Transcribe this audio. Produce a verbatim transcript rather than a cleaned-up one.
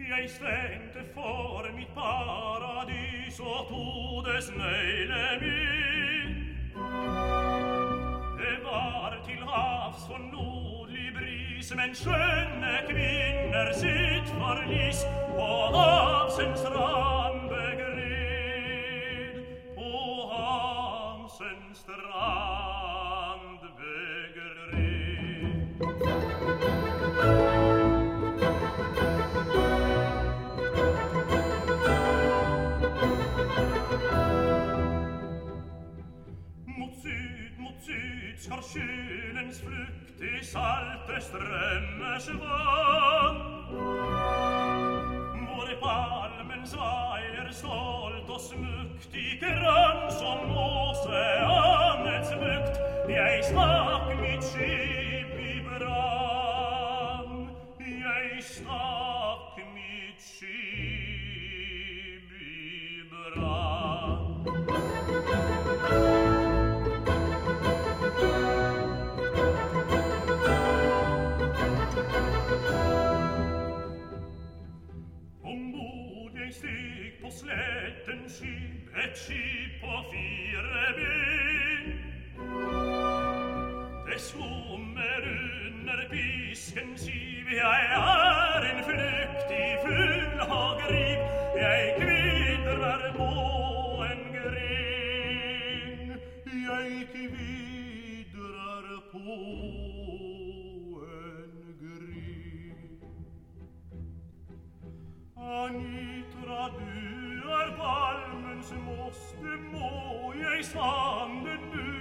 Jeg stengte for mitt paradis og tog det snøyle min. Det var til havs for nordlig bris, men skjønne kvinner sitt forlis på Hamsens strand begred. På Hamsens strand begred. Mot syd, mot syd skar kjølens flukt i salte strømmers vann. Hvor palmen svaier stolt og smukt i grann som oseanets bukt. Jeg stakk mitt skip i brann. Jeg stakk mitt skip i brann. Ombord jeg steg på sletten skip, et skip på fire ben. Det svommer under piskens giv, jeg er en flyktig fugl og grib. Jeg kvidrer på en gren, jeg kvidrer på en gren. Anitra, du er palmens moss, det må jeg sande nu.